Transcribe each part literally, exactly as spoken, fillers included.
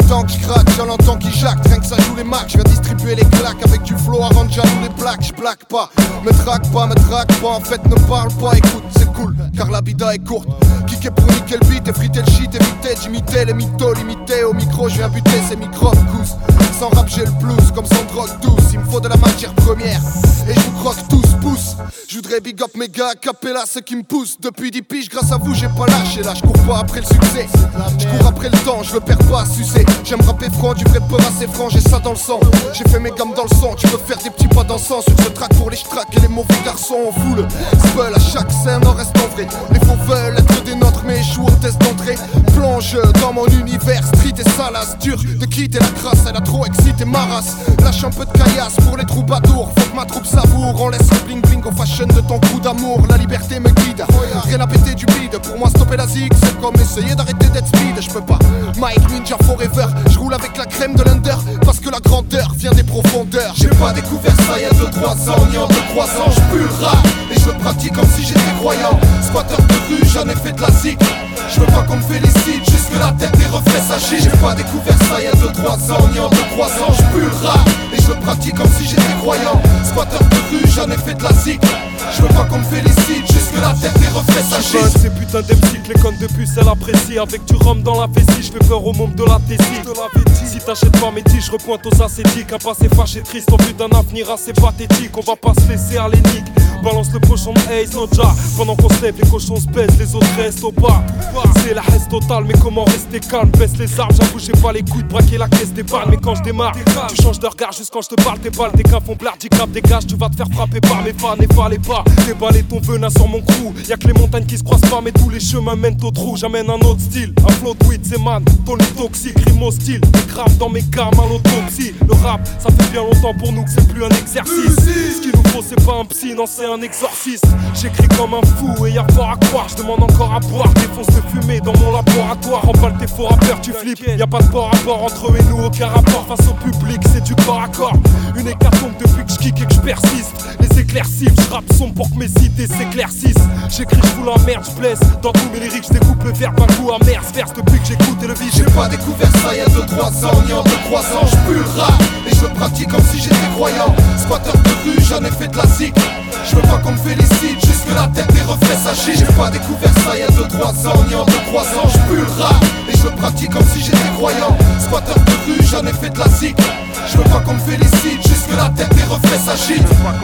dents qui craquent, j'en entends qui jactent, rien que ça joue les macs. Je viens distribuer les claques avec du flow à rendre jaloux les plaques. Je blague pas, me traque pas, me traque pas. En fait ne parle pas, écoute, c'est cool, car la vida est courte. Kicker pour niquer le beat, effriter le shit, éviter d'imiter les mythos, limiter au micro, je viens buter ces microbes gousses. Sans rap j'ai le blues, comme sans drogue douce, il me faut de la matière première, et je vous croque tous, pousse. Je voudrais big up mes gars, capella ceux qui me poussent. Depuis dix piges, grâce à vous j'ai pas lâché là, je cours pas après le succès. Je cours après le temps, je le perds pas à sucer. J'aime rapper franc, du vrai peur assez franc, j'ai ça dans le sang. J'ai fait mes gammes dans le sang, tu veux faire des petits pas dansants. Sur ce track pour les stracs et les mauvais garçons, on fout le spell à chaque scène en restant vrai. Les faux veulent être des nôtres mais échouent au test d'entrée. Plonge dans mon univers, street et salace. Dur de quitter la crasse, elle a trop excité ma race. Lâche un peu de caillasse pour les troubadours, faut que ma troupe savoure. On laisse le bling bling au fashion de ton coup d'amour. La liberté me guide, rien à péter du bide. Pour moi stopper la zig, c'est comme essayer d'arrêter d'être speed. Je peux pas, Mike Ninja Forever. Je roule avec la crème de l'under, parce que la grandeur vient des profondeurs. J'ai pas découvert ça il y a deux trois ans, ni en deux trois ans. Je pue le rap, et je le pratique comme si j'étais croyant. Squatter de rue, j'en ai fait de la zig. Je veux pas qu'on me félicite, juste que la tête des reflets s'agit. J'ai pas découvert ça il y a deux trois ans, ni en deux trois ans. Je pue le rap, et je le pratique comme si j'étais croyant. Squatter de rue, j'en ai fait de la zig. Je veux pas qu'on me félicite, juste que la tête des reflets s'agit. Ces putains d'emsics, les connes de puce elle apprécie. Avec du rhum dans la vessie, je fais peur au monde de la tessie. Si t'achètes pas mes tiges, je repointe aux ascétiques. Un passé fâché triste en vue d'un avenir assez pathétique. On va pas se laisser à l'énique. Balance le pochon de Ace, no ja. Pendant qu'on se lève, les cochons se baissent, les autres restent au bas. C'est la haisse totale, mais comment rester calme? Baisse les armes, j'avoue j'ai pas les couilles de braquer la caisse des balles. Mais quand je démarre, tu changes de regard juste quand je te parle. Tes balles, tes gars font blardi, grave dégage. Tu vas te faire frapper par mes fans et fallait pas déballer ton venin sur mon crew. Y'a que les montagnes qui se croisent pas, mais tous les chemins mènent au trou. J'amène un autre style, un flow de weed, c'est man. Tony toxique, rime hostile, des graves dans mes gammes à l'autopsie. Le rap, ça fait bien longtemps pour nous que c'est plus un exercice. Ce qu'il nous faut, c'est pas un psy, non, c'est un exorciste. J'écris comme un fou et y'a fort à croire. Je demande encore à boire, défonce de fumée dans mon laboratoire. Emballe tes faux rappeurs, tu flippes. Y'a pas de port à bord entre eux et nous, aucun rapport. Face au public, c'est du corps à corps. Une hécatombe depuis que j'kick et que j'persiste. Les éclaircifs, j'rappe sombre pour que mes idées s'éclaircissent. J'écris, j'fous la merde, j'blesse. Dans tous mes lyriques, j'découpe le verbe d'un coup amer. Verse depuis que j'écoute et le vide. J'ai pas découvert ça il y a deux trois ans, ni en deux trois ans. J'pue le rap, et je le pratique comme si j'étais croyant. Squatter de rue, j'en ai fait de la zig. Je veux pas qu'on me félicite, juste que la tête des reflets s'agit. J'ai pas découvert ça il y a deux trois ans, ni en deux trois ans. J'pue le rap, et je le pratique comme si j'étais croyant. Squatter de rue, j'en ai fait de la zig. Je veux pas qu'on me félicite, juste que la tête des reflets s'agit.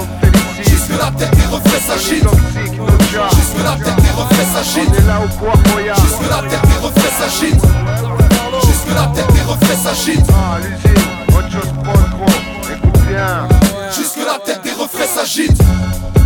Juste que la tête des reflets s'agit. Juste que la tête des reflets s'agit. Juste que la tête des reflets s'agit. Juste que la tête des reflets s'agit. Autre chose pas trop, écoute bien. Juste que la tête des reflets s'agit.